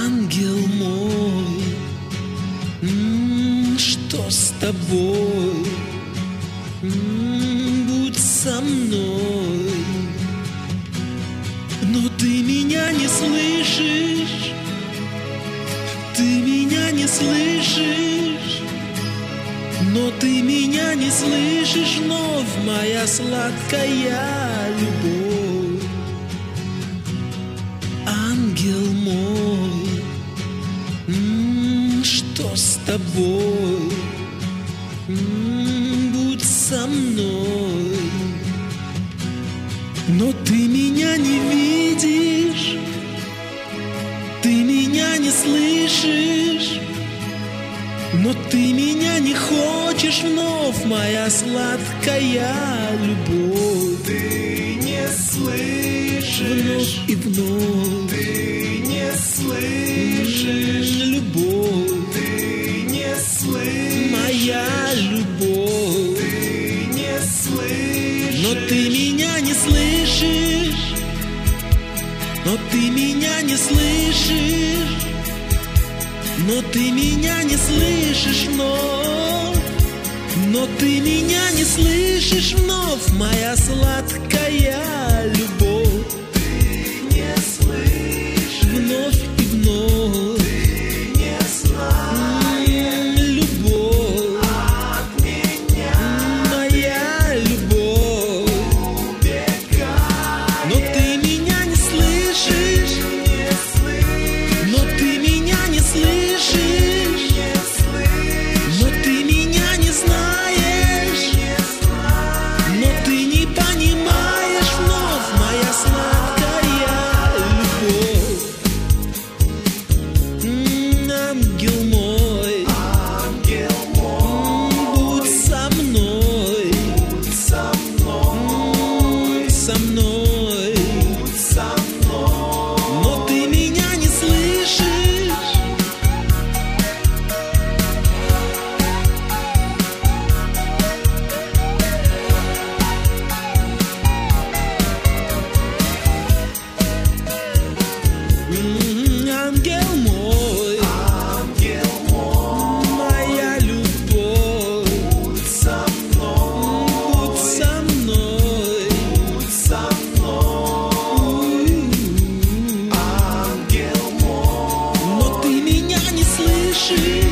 Ангел мой, что с тобой? Будь со мной. Но ты меня не слышишь, ты меня не слышишь, но ты меня не слышишь, вновь моя сладкая любовь. Ангел мой, что с тобой? Будь со мной. Но ты меня не видишь, ты меня не слышишь, но ты меня не хочешь, вновь моя сладкая любовь. Ты не слышишь, вновь и вновь, ты не слышишь, любовь, ты не слышишь, моя любовь. ты не слышишь, Но ты меня не слышишь, но ты меня не слышишь, но ты меня не слышишь, но ты меня не слышишь, вновь моя сладкая любовь. ты не слышишь, Вновь и вновь, ты не знаешь любовь, от меня, моя любовь. убегай, Но ты меня не слышишь, не слышишь, но ты меня не слышишь, не слышишь, но ты меня не знаешь, не знаешь. но ты не понимаешь, вновь моя сладкая любовь. Ангел мой, Ангел мой, будь со мной, будь со мной, со мной. будь со мной. Но ты меня не слышишь, ангел мой, Ангел мой, моя любовь. будь со мной, Будь со мной, будь со мной. Ангел мой, но ты меня не слышишь.